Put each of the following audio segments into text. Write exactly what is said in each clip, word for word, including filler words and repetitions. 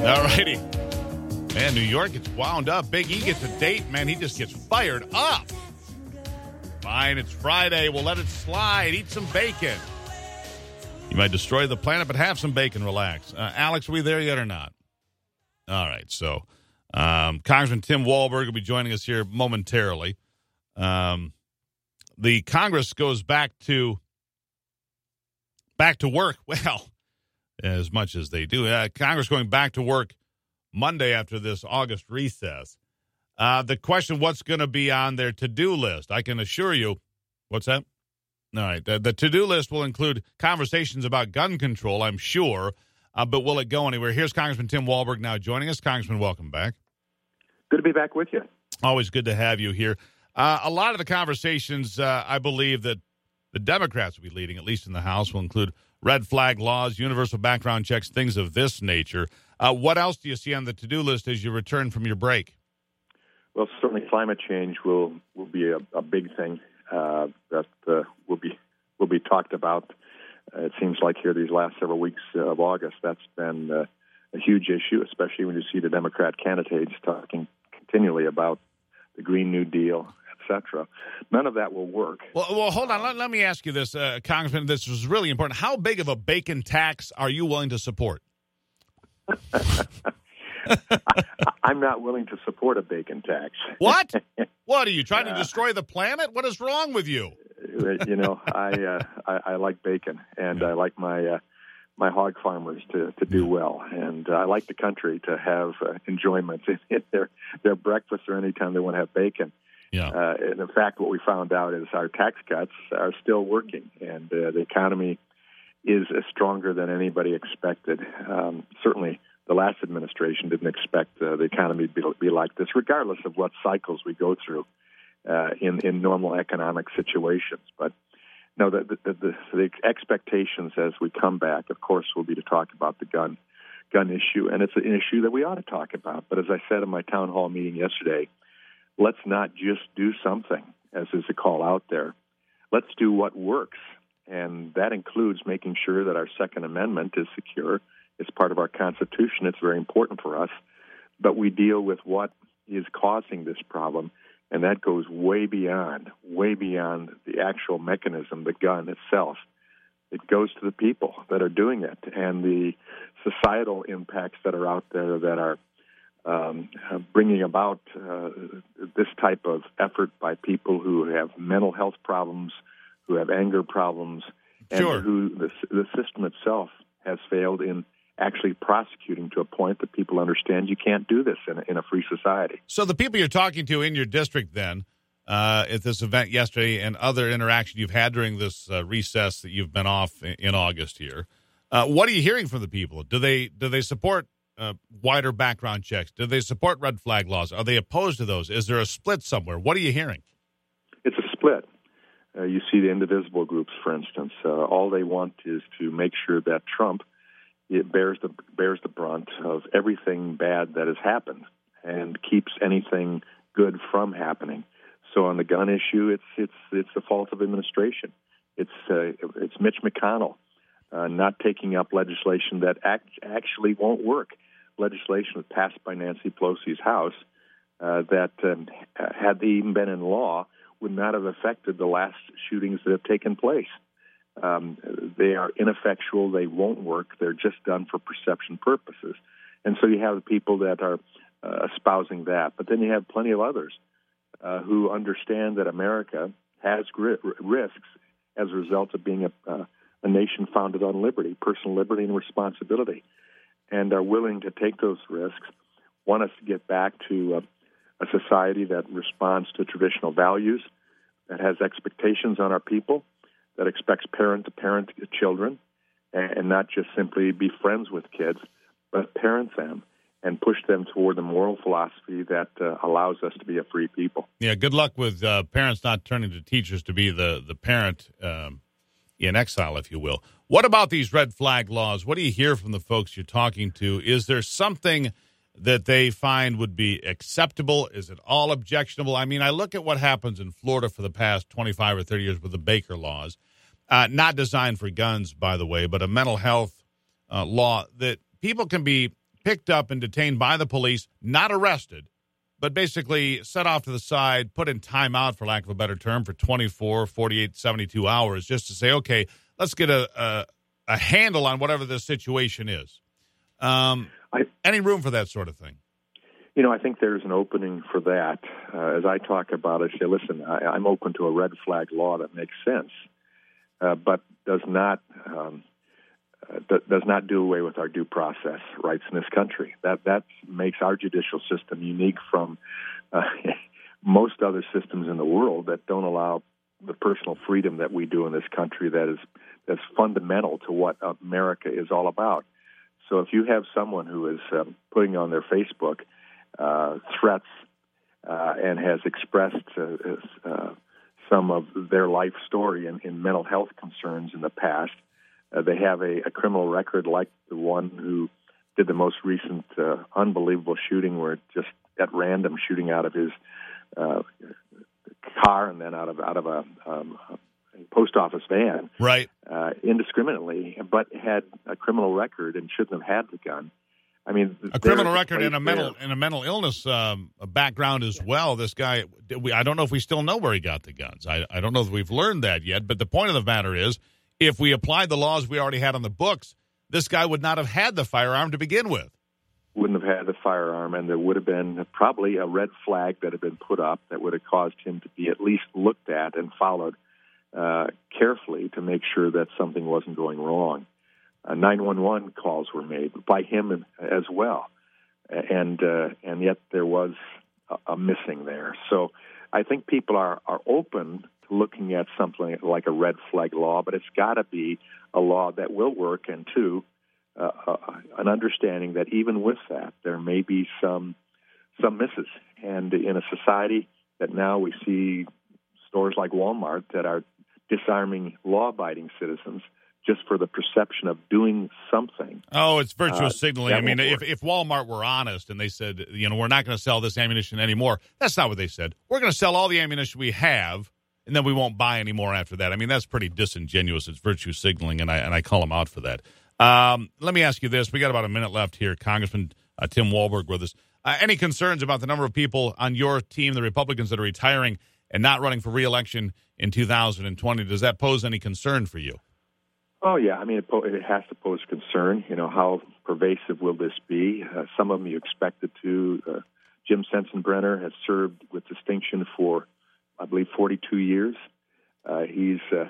All righty. Man, New York gets wound up. Big E gets a date, man. He just gets fired up. Fine, it's Friday. We'll let it slide. Eat some bacon. You might destroy the planet, but have some bacon. Relax. Uh, Alex, are we there yet or not? All right, so um, Congressman Tim Walberg will be joining us here momentarily. Um, the Congress goes back to back to work. Well, as much as they do. Uh, Congress going back to work Monday after this August recess. Uh, the question, what's going to be on their to-do list? I can assure you. What's that? All right. The, the to-do list will include conversations about gun control, I'm sure. Uh, but will it go anywhere? Here's Congressman Tim Walberg now joining us. Congressman, welcome back. Good to be back with you. Always good to have you here. Uh, a lot of the conversations, uh, I believe, that the Democrats will be leading, at least in the House, will include red flag laws, universal background checks, things of this nature. Uh, what else do you see on the to-do list as you return from your break? Well, certainly climate change will, will be a, a big thing uh, that uh, will be will be talked about. Uh, it seems like here these last several weeks of August, that's been uh, a huge issue, especially when you see the Democrat candidates talking continually about the Green New Deal, et cetera. None of that will work. Well, well hold on. Let, let me ask you this, uh, Congressman. This is really important. How big of a bacon tax are you willing to support? I, I'm not willing to support a bacon tax. What? What, are you trying to destroy the planet? What is wrong with you? You know, I, uh, I I like bacon, and I like my uh, my hog farmers to, to do well, and uh, I like the country to have uh, enjoyment in their their breakfast or anytime they want to have bacon. Yeah. Uh, and in fact, what we found out is our tax cuts are still working, and uh, the economy is uh, stronger than anybody expected. Um, certainly, the last administration didn't expect uh, the economy to be, be like this, regardless of what cycles we go through uh, in, in normal economic situations. But no, the, the, the, the expectations as we come back, of course, will be to talk about the gun gun issue, and it's an issue that we ought to talk about. But as I said in my town hall meeting yesterday, let's not just do something, as is a call out there. Let's do what works, and that includes making sure that our Second Amendment is secure. It's part of our Constitution. It's very important for us. But we deal with what is causing this problem, and that goes way beyond, way beyond the actual mechanism, the gun itself. It goes to the people that are doing it and the societal impacts that are out there that are um, bringing about uh, this type of effort by people who have mental health problems, who have anger problems, and sure. who the, the system itself has failed in actually prosecuting to a point that people understand you can't do this in a, in a free society. So the people you're talking to in your district then, uh, at this event yesterday and other interaction you've had during this uh, recess that you've been off in, in August here, uh, what are you hearing from the people? Do they do they support uh, wider background checks? Do they support red flag laws? Are they opposed to those? Is there a split somewhere? What are you hearing? It's a split. Uh, you see the indivisible groups, for instance. Uh, all they want is to make sure that Trump it bears the bears the brunt of everything bad that has happened and keeps anything good from happening. So on the gun issue, it's it's it's the fault of administration. It's uh, it's Mitch McConnell uh, not taking up legislation that act, actually won't work. Legislation passed by Nancy Pelosi's House uh, that um, had they even been in law would not have affected the last shootings that have taken place. Um, they are ineffectual. They won't work. They're just done for perception purposes. And so you have the people that are uh, espousing that. But then you have plenty of others uh, who understand that America has gri- risks as a result of being a, uh, a nation founded on liberty, personal liberty and responsibility, and are willing to take those risks, want us to get back to uh, a society that responds to traditional values, that has expectations on our people, that expects parent to parent children, and not just simply be friends with kids, but parent them and push them toward the moral philosophy that uh, allows us to be a free people. Yeah, good luck with uh, parents not turning to teachers to be the, the parent um, in exile, if you will. What about these red flag laws? What do you hear from the folks you're talking to? Is there something that they find would be acceptable? Is it all objectionable? I mean, I look at what happens in Florida for the past twenty-five or thirty years with the Baker laws, uh, not designed for guns, by the way, but a mental health uh, law that people can be picked up and detained by the police, not arrested, but basically set off to the side, put in timeout, for lack of a better term, for twenty-four, forty-eight, seventy-two hours, just to say, okay, let's get a a, a handle on whatever this situation is. Um, I, any room for that sort of thing? You know, I think there's an opening for that. Uh, as I talk about it, I say, listen, I, I'm open to a red flag law that makes sense, uh, but does not um, uh, d- does not do away with our due process rights in this country. That that makes our judicial system unique from uh, most other systems in the world that don't allow the personal freedom that we do in this country. That is that's fundamental to what America is all about. So if you have someone who is um, putting on their Facebook uh, threats uh, and has expressed uh, uh, some of their life story in, in mental health concerns in the past, uh, they have a, a criminal record like the one who did the most recent uh, unbelievable shooting, where just at random shooting out of his uh, car and then out of out of a, um, a post office van, right? Uh, indiscriminately, but had a criminal record and shouldn't have had the gun. I mean, a criminal record and a mental and a mental illness um, background as well. This guy, we, I don't know if we still know where he got the guns. I, I don't know if we've learned that yet. But the point of the matter is, if we applied the laws we already had on the books, this guy would not have had the firearm to begin with. Wouldn't have had the firearm, and there would have been probably a red flag that had been put up that would have caused him to be at least looked at and followed uh, carefully to make sure that something wasn't going wrong. Uh, nine one one calls were made by him as well, and uh, and yet there was a, a missing there. So I think people are, are open to looking at something like a red flag law, but it's got to be a law that will work, and two, uh, uh, an understanding that even with that, there may be some some misses. And in a society that now we see stores like Walmart that are disarming law-abiding citizens just for the perception of doing something. Oh, it's virtuous uh, signaling. I mean, if, if Walmart were honest and they said, you know, we're not going to sell this ammunition anymore, that's not what they said. We're going to sell all the ammunition we have, and then we won't buy any more after that. I mean, that's pretty disingenuous. It's virtue signaling, and I and I call them out for that. Um, let me ask you this. We got about a minute left here. Congressman uh, Tim Walberg with us. Uh, any concerns about the number of people on your team, the Republicans, that are retiring and not running for re-election in two thousand twenty? Does that pose any concern for you? Oh, yeah. I mean, it, po- it has to pose concern. You know, how pervasive will this be? Uh, some of them you expected to. Uh, Jim Sensenbrenner has served with distinction for, I believe, forty-two years. Uh, he's uh,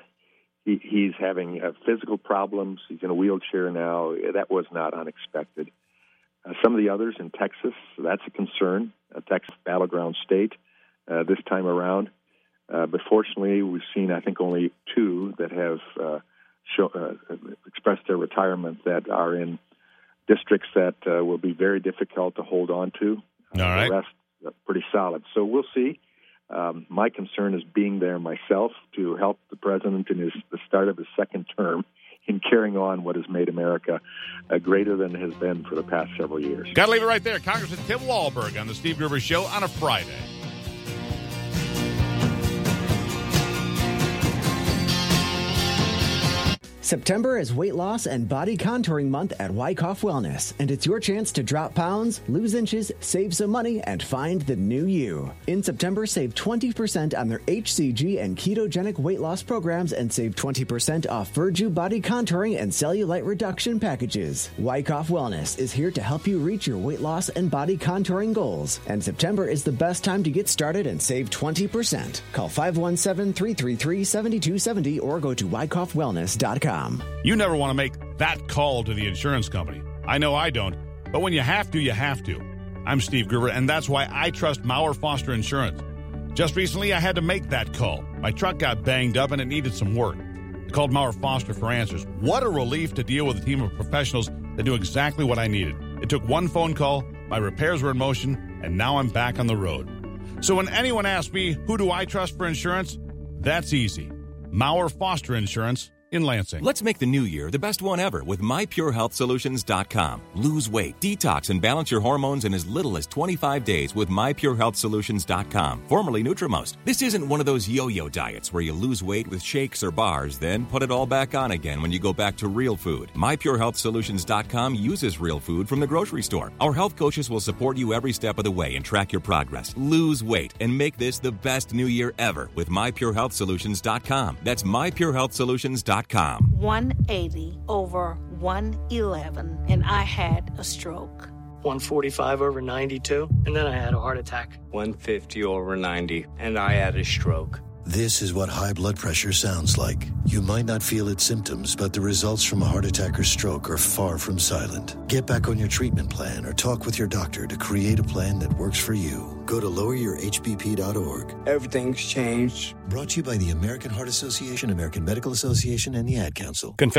he, he's having uh, physical problems. He's in a wheelchair now. That was not unexpected. Uh, some of the others in Texas, that's a concern. Uh, Texas, battleground state uh, this time around. Uh, but fortunately, we've seen, I think, only two that have uh, show, uh, expressed their retirement that are in districts that uh, will be very difficult to hold on to. Uh, All right. The rest are pretty solid. So we'll see. Um, my concern is being there myself to help the president in his, the start of his second term in carrying on what has made America uh, greater than it has been for the past several years. Got to leave it right there. Congressman Tim Walberg on the Steve Gruber Show on a Friday. September is weight loss and body contouring month at Wyckoff Wellness, and it's your chance to drop pounds, lose inches, save some money, and find the new you. In September, save twenty percent on their H C G and ketogenic weight loss programs and save twenty percent off Virtue body contouring and cellulite reduction packages. Wyckoff Wellness is here to help you reach your weight loss and body contouring goals, and September is the best time to get started and save twenty percent. Call five one seven, three three three, seven two seven zero or go to wyckoff wellness dot com. You never want to make that call to the insurance company. I know I don't, but when you have to, you have to. I'm Steve Gruber, and that's why I trust Maurer Foster Insurance. Just recently, I had to make that call. My truck got banged up, and it needed some work. I called Maurer Foster for answers. What a relief to deal with a team of professionals that knew exactly what I needed. It took one phone call, my repairs were in motion, and now I'm back on the road. So when anyone asks me, who do I trust for insurance? That's easy. Maurer Foster Insurance in Lansing. Let's make the new year the best one ever with my pure health solutions dot com. Lose weight, detox, and balance your hormones in as little as twenty-five days with my pure health solutions dot com, formerly Nutrimost. This isn't one of those yo-yo diets where you lose weight with shakes or bars, then put it all back on again when you go back to real food. my pure health solutions dot com uses real food from the grocery store. Our health coaches will support you every step of the way and track your progress. Lose weight and make this the best new year ever with my pure health solutions dot com. That's my pure health solutions dot com. one eighty over one eleven, and I had a stroke. one forty-five over ninety-two, and then I had a heart attack. one fifty over ninety, and I had a stroke. This is what high blood pressure sounds like. You might not feel its symptoms, but the results from a heart attack or stroke are far from silent. Get back on your treatment plan or talk with your doctor to create a plan that works for you. Go to lower your h b p dot org. Everything's changed. Brought to you by the American Heart Association, American Medical Association, and the Ad Council. Confess